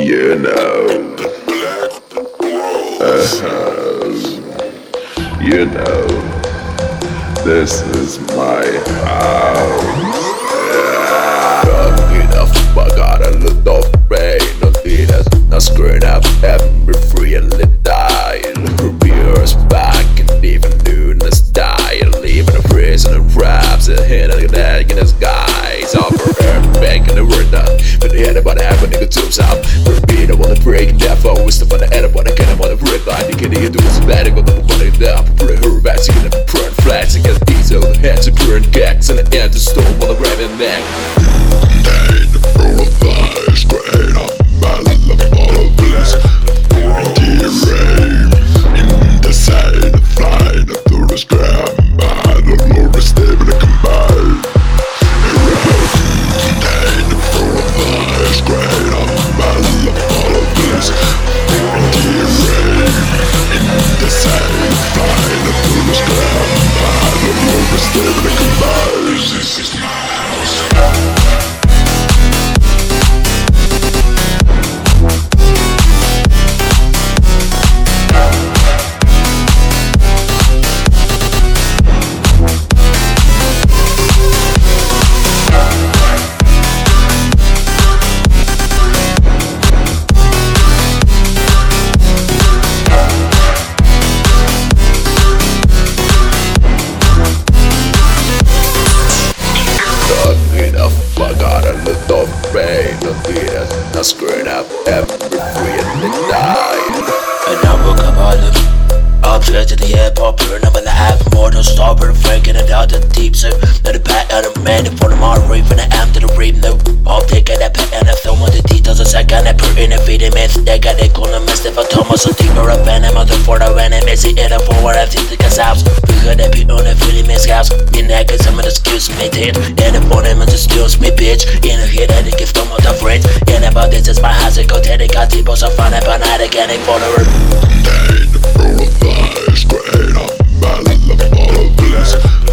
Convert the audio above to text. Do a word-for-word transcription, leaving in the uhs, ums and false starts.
You know, uh-huh. You know, this is my house. Not enough, I got a lot of pain. Not enough, not screwing up, having me free and let die. Years back and even noon as die. Living in prison and traps and hitting the neck in the skies. Over her back in the word done. But the anybody have a nigga tubes out. For being I wanna break that phone. Wisdom for the anybody can I wanna break line. You can't even do this bad. I got the money down. Prepare her back. You can burn flats and get these over the heads and burn cats. And the end to storm while I'm grabbing neck. Pain full of lies, great up my love all of bliss. Dear rain in the side, flying through the sky. I don't know the step in the combine. Pain full of lies, great up my love all of bliss. Dear rain in the side, flying through the sky. I don't know the step in the combine. This is my house. I got a lot of pain. Not enough, not screwing up, having me free and let die. And I woke up all of upstairs to the airport, pure number the half more to stop her freaking it out the deep so now the pat and a man in front of my reef and I am to the reef no I'll take it a pet and I film on the details a second I put in a feeding myth they got it gonna miss if I Thomas a deeper up and I'm out for the when I miss it in a forward I think the gas house we could have been on a feeling miss house in that cause I'm an excuse me did and the morning man just excuse me bitch in a hit and it gives them out of friends and about this is my house it go tell it got people so fun up and I again it for the room. Pain full of lies, great up my love all of bliss.